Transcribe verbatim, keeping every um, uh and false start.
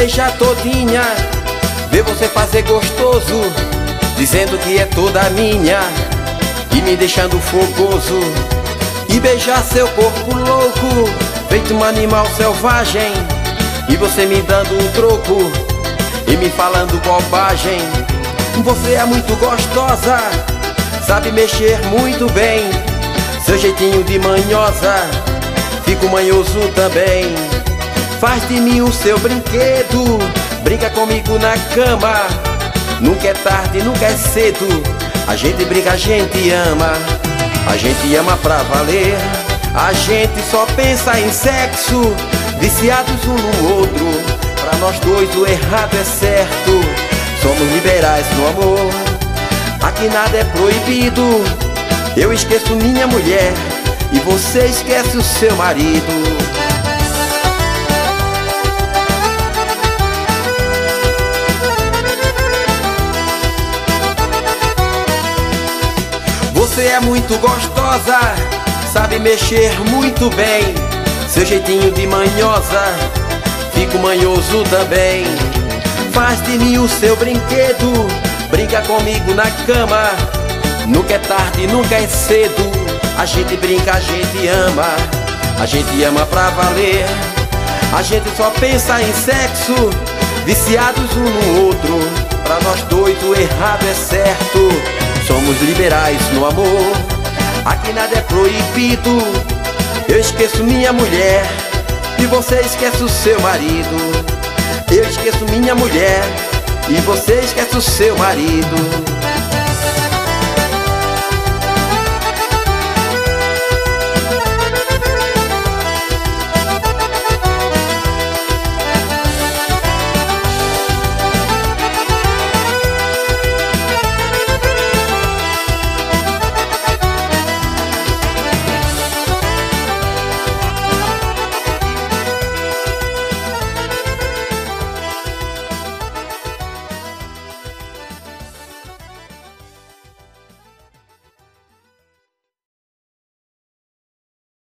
beijar todinha, ver você fazer gostoso, dizendo que é toda minha e me deixando fogoso. E beijar seu corpo louco, feito um animal selvagem, e você me dando um troco e me falando bobagem. Você é muito gostosa, sabe mexer muito bem, seu jeitinho de manhosa, fico manhoso também. Faz de mim o seu brinquedo, brinca comigo na cama. Nunca é tarde, nunca é cedo, a gente brinca, a gente ama. A gente ama pra valer, a gente só pensa em sexo, viciados um no outro, pra nós dois o errado é certo. Somos liberais no amor, aqui nada é proibido. Eu esqueço minha mulher e você esquece o seu marido. Você é muito gostosa, sabe mexer muito bem, seu jeitinho de manhosa, fico manhoso também. Faz de mim o seu brinquedo, brinca comigo na cama. Nunca é tarde, nunca é cedo, a gente brinca, a gente ama. A gente ama pra valer, a gente só pensa em sexo, viciados um no outro, pra nós dois o errado é certo. Somos liberais no amor, aqui nada é proibido. Eu esqueço minha mulher e você esquece o seu marido. Eu esqueço minha mulher e você esquece o seu marido.